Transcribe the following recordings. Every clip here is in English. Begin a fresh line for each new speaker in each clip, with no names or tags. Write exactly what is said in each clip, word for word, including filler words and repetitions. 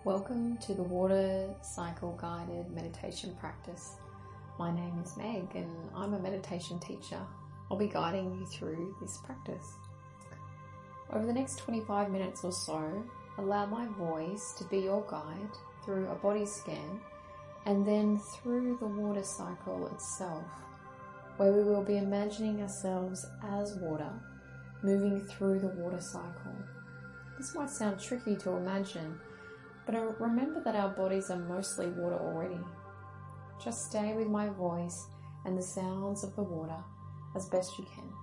Welcome to the Water Cycle Guided Meditation Practice. My name is Meg and I'm a meditation teacher. I'll be guiding you through this practice. Over the next twenty-five minutes or so, allow my voice to be your guide through a body scan and then through the water cycle itself, where we will be imagining ourselves as water, moving through the water cycle. This might sound tricky to imagine, but remember that our bodies are mostly water already. Just stay with my voice and the sounds of the water as best you can.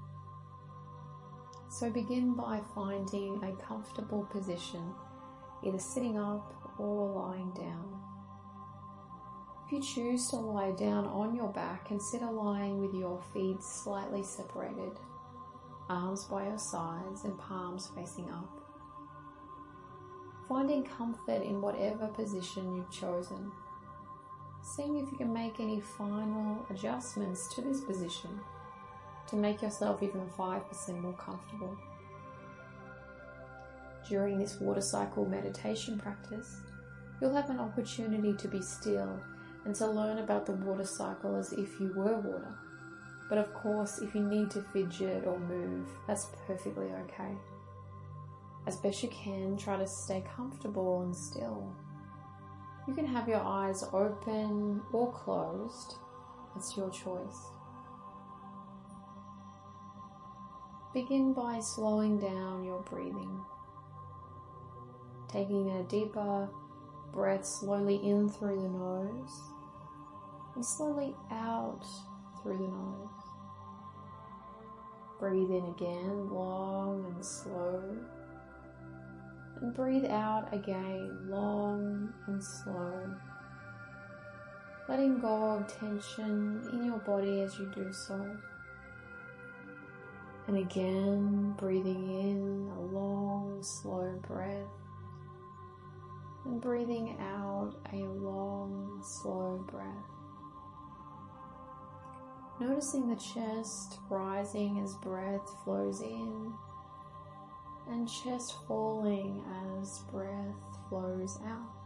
So begin by finding a comfortable position, either sitting up or lying down. If you choose to lie down on your back, consider lying with your feet slightly separated, arms by your sides and palms facing up. Finding comfort in whatever position you've chosen. Seeing if you can make any final adjustments to this position to make yourself even five percent more comfortable. During this water cycle meditation practice, you'll have an opportunity to be still and to learn about the water cycle as if you were water. But of course, if you need to fidget or move, that's perfectly okay. As best you can, try to stay comfortable and still. You can have your eyes open or closed. It's your choice. Begin by slowing down your breathing. Taking a deeper breath slowly in through the nose and slowly out through the nose. Breathe in again, long and slow. And breathe out again, long and slow. Letting go of tension in your body as you do so. And again, breathing in a long, slow breath. And breathing out a long, slow breath. Noticing the chest rising as breath flows in, and chest falling as breath flows out.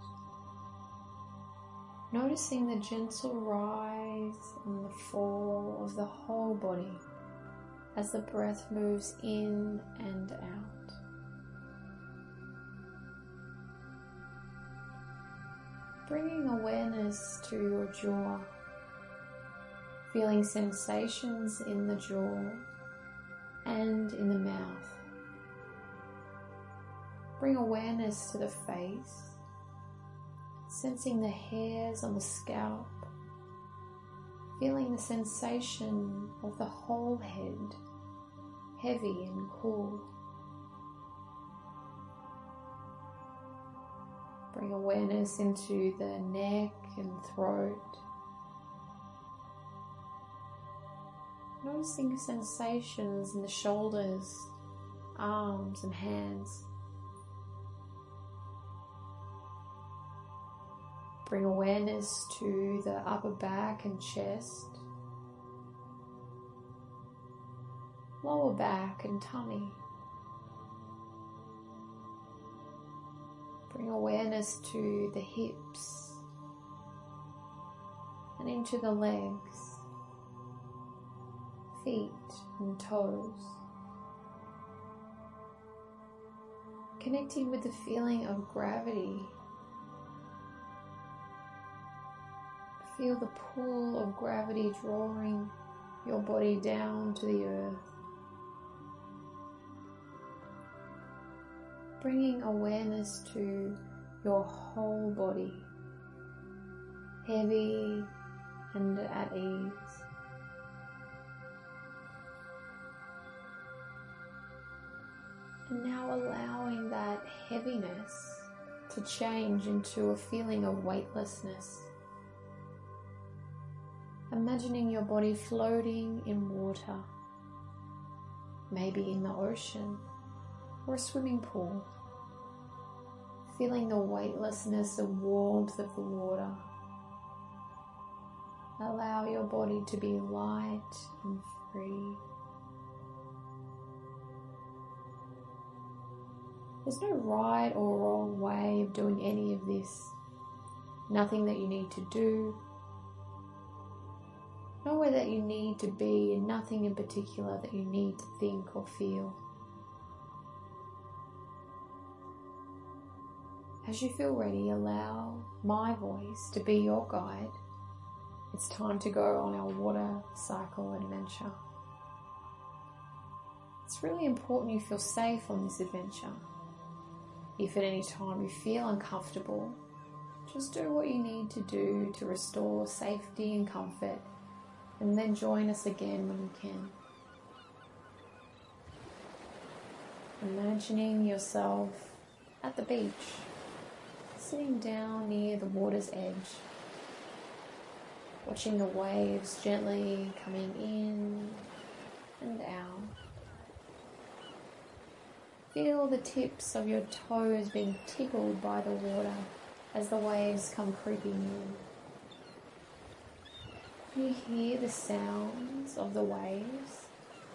Noticing the gentle rise and the fall of the whole body as the breath moves in and out. Bringing awareness to your jaw, feeling sensations in the jaw and in the mouth. Bring awareness to the face, sensing the hairs on the scalp, feeling the sensation of the whole head, heavy and cool. Bring awareness into the neck and throat, noticing sensations in the shoulders, arms and hands. Bring awareness to the upper back and chest, lower back and tummy. Bring awareness to the hips and into the legs, feet and toes. Connecting with the feeling of gravity. Feel the pull of gravity drawing your body down to the earth. Bringing awareness to your whole body, heavy and at ease. And now allowing that heaviness to change into a feeling of weightlessness. Imagining your body floating in water, maybe in the ocean or a swimming pool. Feeling the weightlessness and warmth of the water. Allow your body to be light and free. There's no right or wrong way of doing any of this. Nothing that you need to do. Nowhere that you need to be, and nothing in particular that you need to think or feel. As you feel ready, allow my voice to be your guide. It's time to go on our water cycle adventure. It's really important you feel safe on this adventure. If at any time you feel uncomfortable, just do what you need to do to restore safety and comfort, and then join us again when you can. Imagining yourself at the beach, sitting down near the water's edge, watching the waves gently coming in and out. Feel the tips of your toes being tickled by the water as the waves come creeping in. Can you hear the sounds of the waves?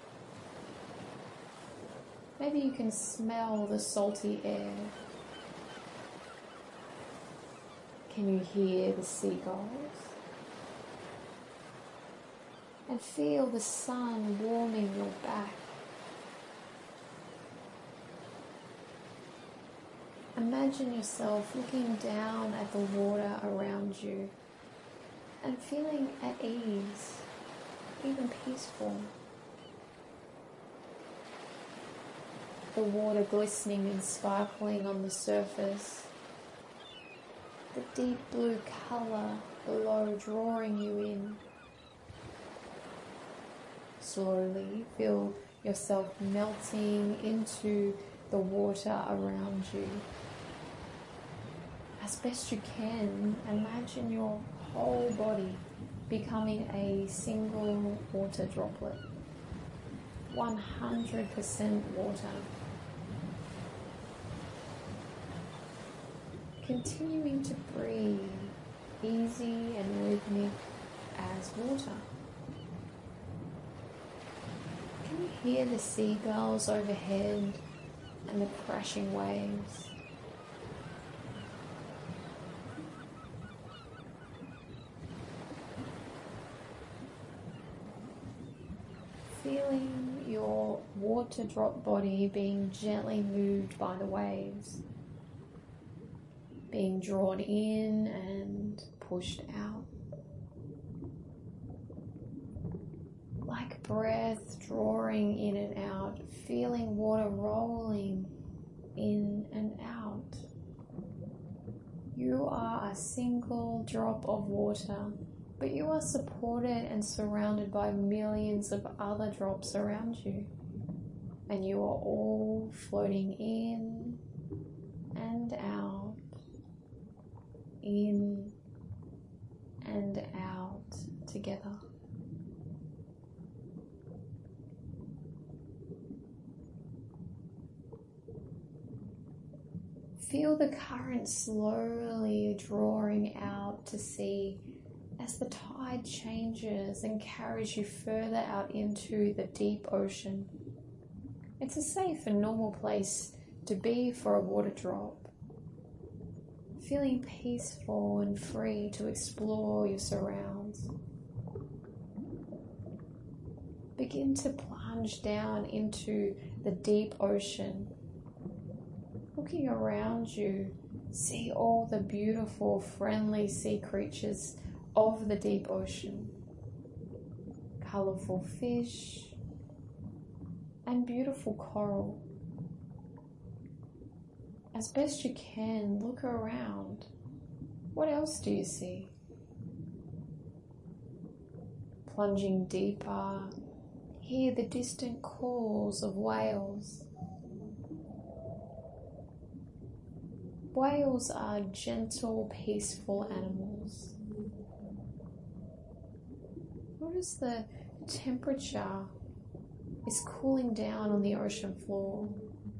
Maybe you can smell the salty air. Can you hear the seagulls? And feel the sun warming your back. Imagine yourself looking down at the water around you and feeling at ease, even peaceful. The water glistening and sparkling on the surface. The deep blue colour below drawing you in. Slowly feel yourself melting into the water around you. As best you can, imagine your whole body becoming a single water droplet. one hundred percent water. Continuing to breathe easy and rhythmic as water. Can you hear the seagulls overhead and the crashing waves? Feeling your water drop body being gently moved by the waves, being drawn in and pushed out. Like breath drawing in and out, feeling water rolling in and out. You are a single drop of water, but you are supported and surrounded by millions of other drops around you. And you are all floating in and out, in and out together. Feel the current slowly drawing out to sea as the tide changes and carries you further out into the deep ocean. It's a safe and normal place to be for a water drop. Feeling peaceful and free to explore your surrounds. Begin to plunge down into the deep ocean. Looking around you, see all the beautiful, friendly sea creatures of the deep ocean. Colourful fish and beautiful coral. As best you can, look around. What else do you see? Plunging deeper, hear the distant calls of whales. Whales are gentle, peaceful animals. Notice the temperature is cooling down on the ocean floor.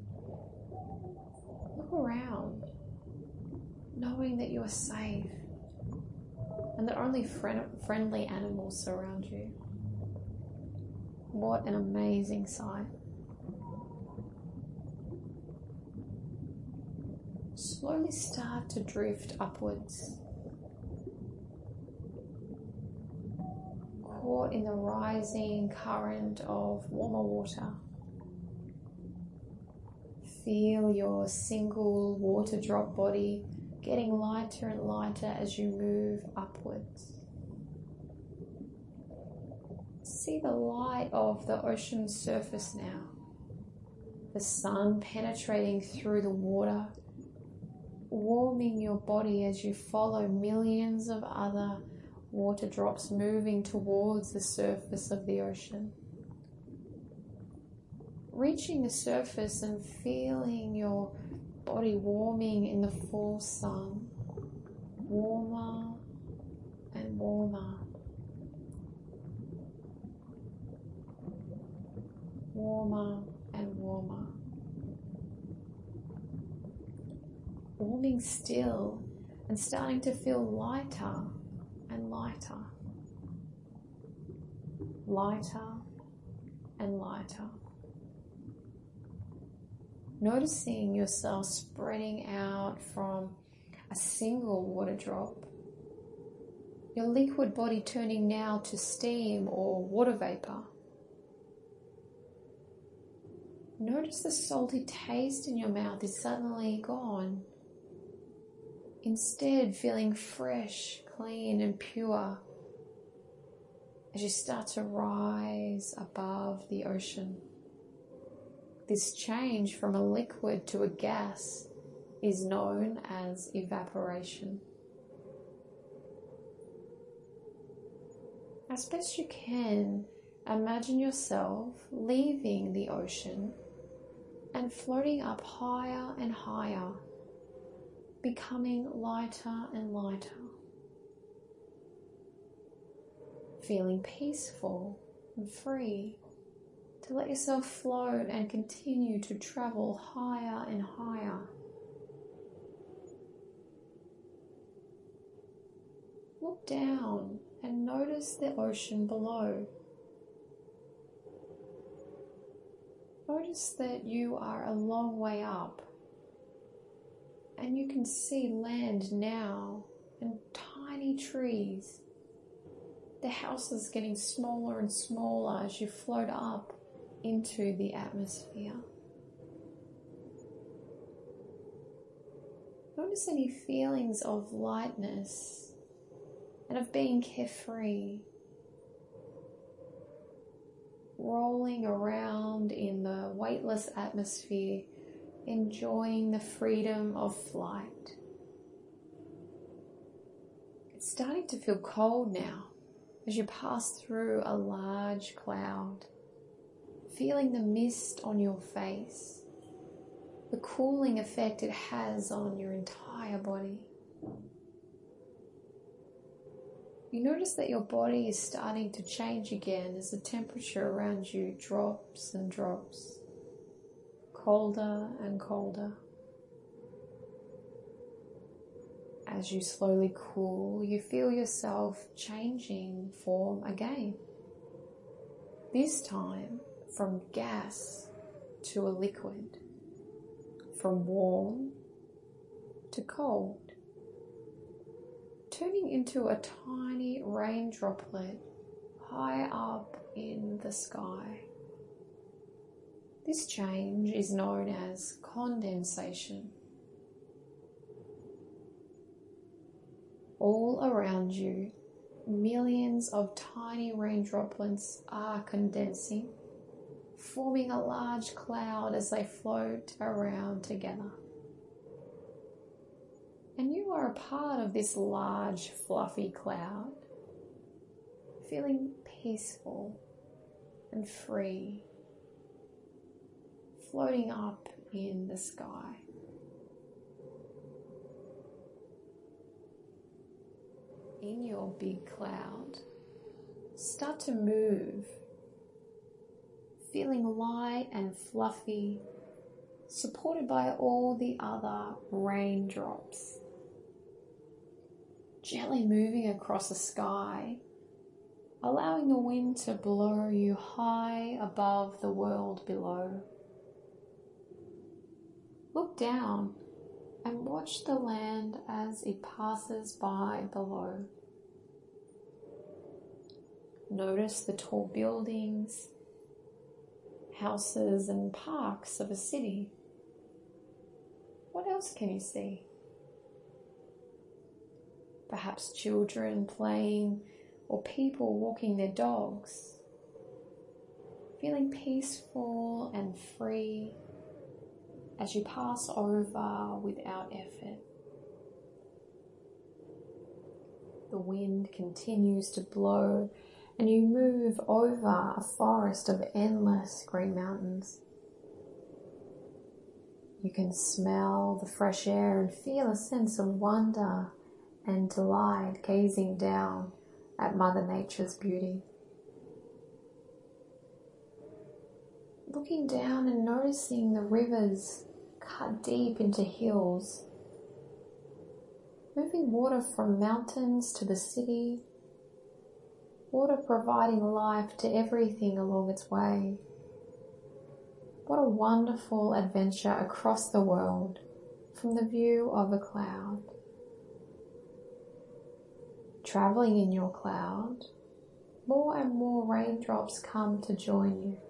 Look around, knowing that you are safe and that only friend- friendly animals surround you. What an amazing sight. slowly start to drift upwards, caught in the rising current of warmer water. Feel your single water drop body getting lighter and lighter as you move upwards. See the light of the ocean surface now. The sun penetrating through the water, warming your body as you follow millions of other water drops moving towards the surface of the ocean. Reaching the surface and feeling your body warming in the full sun, warmer and warmer, warmer and warmer, warming still and starting to feel lighter and lighter, lighter and lighter. Noticing yourself spreading out from a single water drop, your liquid body turning now to steam or water vapor. Notice the salty taste in your mouth is suddenly gone. Instead, feeling fresh, clean and pure as you start to rise above the ocean. This change from a liquid to a gas is known as evaporation. As best you can, imagine yourself leaving the ocean and floating up higher and higher, becoming lighter and lighter, feeling peaceful and free to let yourself float and continue to travel higher and higher. Look down and notice the ocean below. Notice that you are a long way up and you can see land now and tiny trees. The houses getting smaller and smaller as you float up into the atmosphere. Notice any feelings of lightness and of being carefree, rolling around in the weightless atmosphere, enjoying the freedom of flight. It's starting to feel cold now as you pass through a large cloud, feeling the mist on your face, the cooling effect it has on your entire body. You notice that your body is starting to change again as the temperature around you drops and drops, colder and colder. As you slowly cool, you feel yourself changing form again. This time from gas to a liquid, from warm to cold, turning into a tiny rain droplet high up in the sky. This change is known as condensation. All around you, millions of tiny rain droplets are condensing, forming a large cloud as they float around together. And you are a part of this large, fluffy cloud, feeling peaceful and free, floating up in the sky. In your big cloud, start to move, feeling light and fluffy, supported by all the other raindrops. Gently moving across the sky, allowing the wind to blow you high above the world below. Look down and watch the land as it passes by below. Notice the tall buildings, houses and parks of a city. What else can you see? Perhaps children playing or people walking their dogs, feeling peaceful and free as you pass over without effort. The wind continues to blow and you move over a forest of endless green mountains. You can smell the fresh air and feel a sense of wonder and delight gazing down at Mother Nature's beauty. Looking down and noticing the rivers cut deep into hills, moving water from mountains to the city, water providing life to everything along its way. What a wonderful adventure across the world from the view of a cloud. Traveling in your cloud, more and more raindrops come to join you.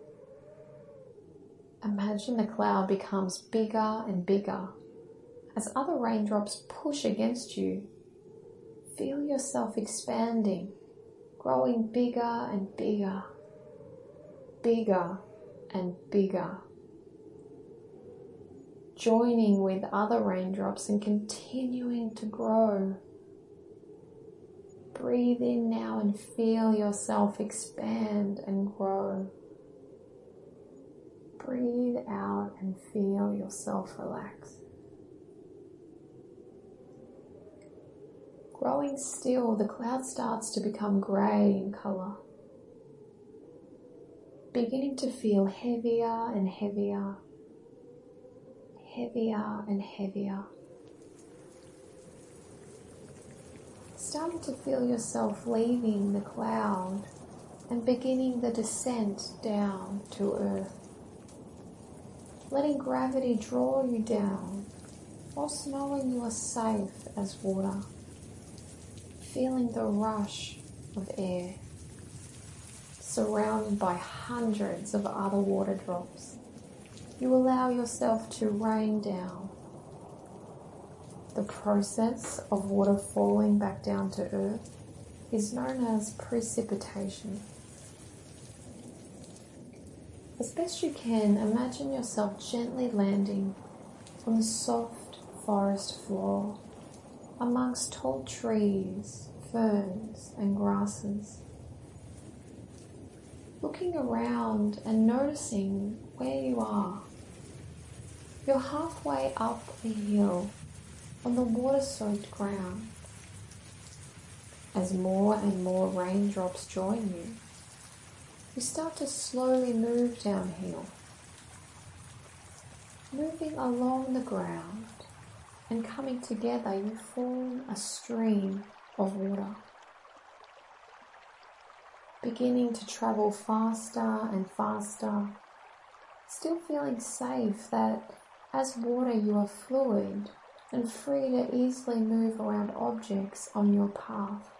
Imagine the cloud becomes bigger and bigger as other raindrops push against you. Feel yourself expanding, growing bigger and bigger, bigger and bigger, joining with other raindrops and continuing to grow. Breathe in now and feel yourself expand and grow. Breathe out and feel yourself relax. Growing still, the cloud starts to become grey in colour, beginning to feel heavier and heavier, heavier and heavier. Starting to feel yourself leaving the cloud and beginning the descent down to earth. Letting gravity draw you down whilst knowing you are safe as water. Feeling the rush of air, surrounded by hundreds of other water drops, you allow yourself to rain down. The process of water falling back down to earth is known as precipitation. As best you can, imagine yourself gently landing on the soft forest floor amongst tall trees, ferns and grasses. Looking around and noticing where you are. You're halfway up a hill on the water-soaked ground. As more and more raindrops join you, you start to slowly move downhill, moving along the ground and coming together, you form a stream of water, beginning to travel faster and faster, still feeling safe that as water you are fluid and free to easily move around objects on your path.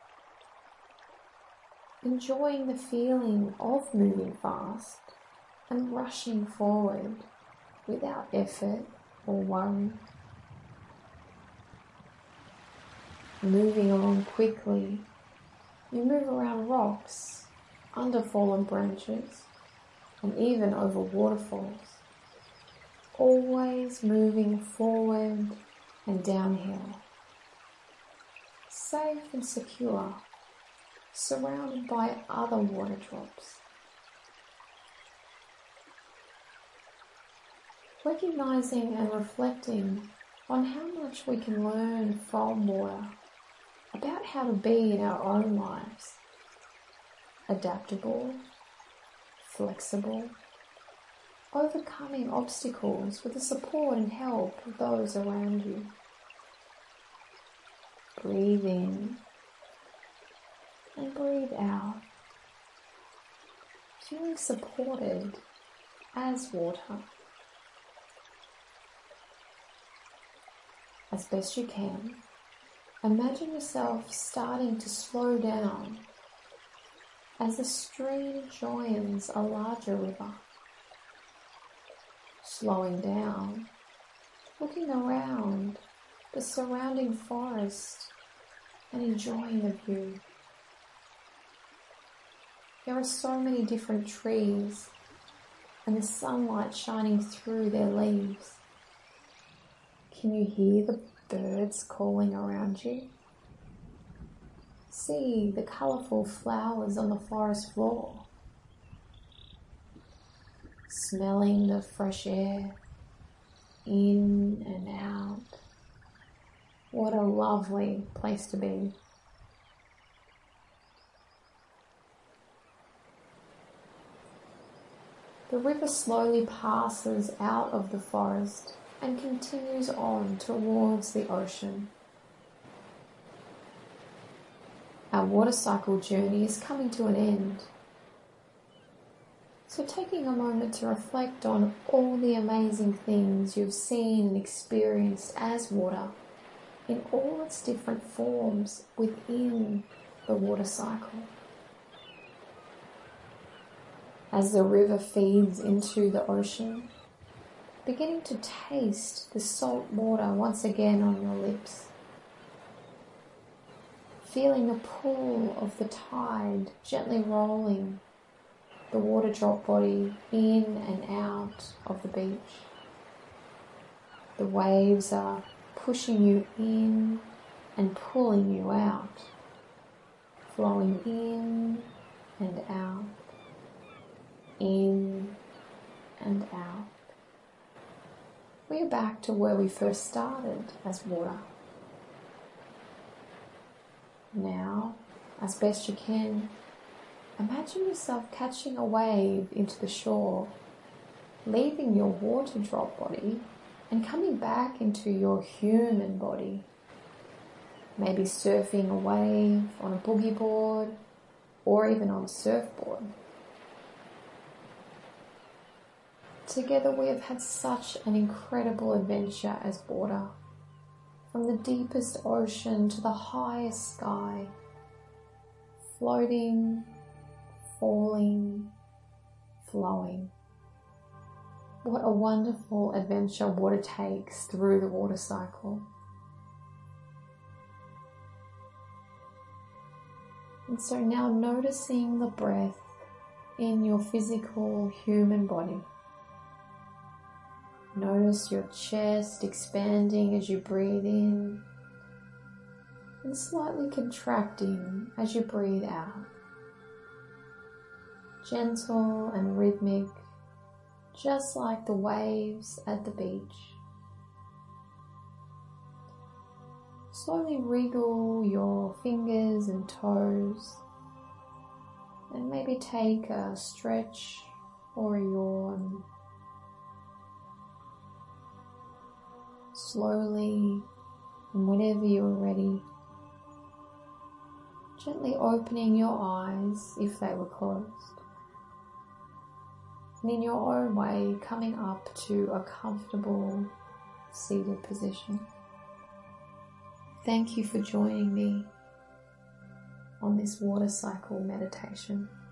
Enjoying the feeling of moving fast and rushing forward without effort or worry. Moving along quickly, you move around rocks, under fallen branches, and even over waterfalls, always moving forward and downhill, safe and secure, surrounded by other water drops. Recognizing and reflecting on how much we can learn from water about how to be in our own lives, adaptable, flexible, overcoming obstacles with the support and help of those around you. Breathe in and breathe out, feeling supported as water. as best you can, imagine yourself starting to slow down as the stream joins a larger river. Slowing down, looking around the surrounding forest and enjoying the view. There are so many different trees and the sunlight shining through their leaves. Can you hear the birds calling around you? See the colourful flowers on the forest floor. Smelling the fresh air in and out. What a lovely place to be. The river slowly passes out of the forest and continues on towards the ocean. Our water cycle journey is coming to an end. So taking a moment to reflect on all the amazing things you've seen and experienced as water in all its different forms within the water cycle. As the river feeds into the ocean, beginning to taste the salt water once again on your lips. Feeling the pull of the tide gently rolling the water drop body in and out of the beach. The waves are pushing you in and pulling you out, flowing in and out, in and out. We are back to where we first started as water. Now, as best you can, imagine yourself catching a wave into the shore, leaving your water drop body and coming back into your human body. Maybe surfing a wave on a boogie board or even on a surfboard. Together we have had such an incredible adventure as water, from the deepest ocean to the highest sky, floating, falling, flowing. What a wonderful adventure water takes through the water cycle. And so now noticing the breath in your physical human body. Notice your chest expanding as you breathe in and slightly contracting as you breathe out. Gentle and rhythmic, just like the waves at the beach. Slowly wriggle your fingers and toes and maybe take a stretch or a yawn. Slowly, and whenever you are ready, gently opening your eyes if they were closed. And in your own way, coming up to a comfortable seated position. Thank you for joining me on this water cycle meditation.